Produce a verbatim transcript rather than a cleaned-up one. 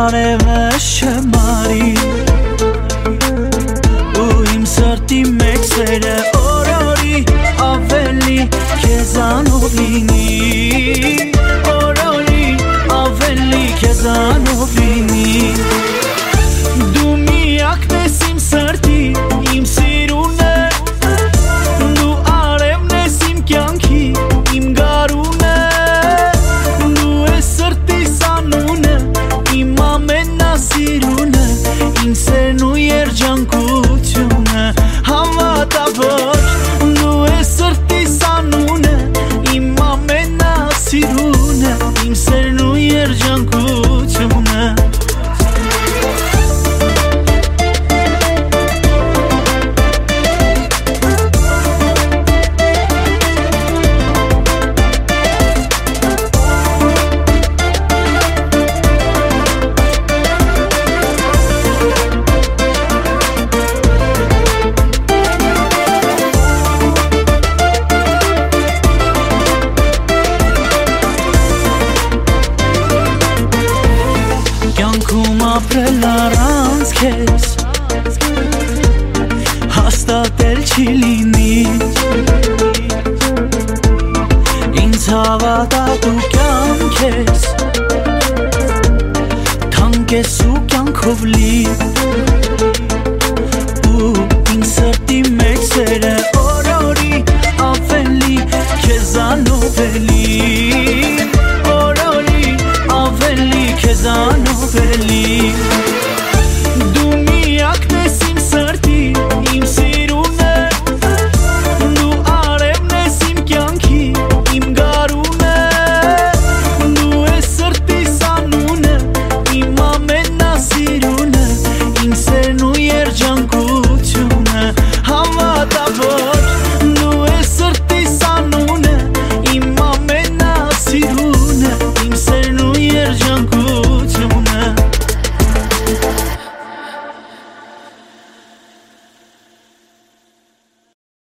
արևը շմարի ու իմ սրտի մեջ սերը օրորի ավելի քեզանով լինի օրորի ավելի քեզանով լինի դու միակն ես իմ սրտի իմ սիրունը դու արևն ես իմ կյանքի իմ գարունը դու ես սրտիս անունը իմ ամենասիրունը իմ սերն ու երջանկությունը հավատա որ դու ես սրտիս անունը իմ ամենասիրունը իմ սերն ու երջանկությունը կյանքում ապրել առանց քեզ հաստատել չի լինի ինձ հավատա դու կյանք ես թանկ ես ու կյանքով լի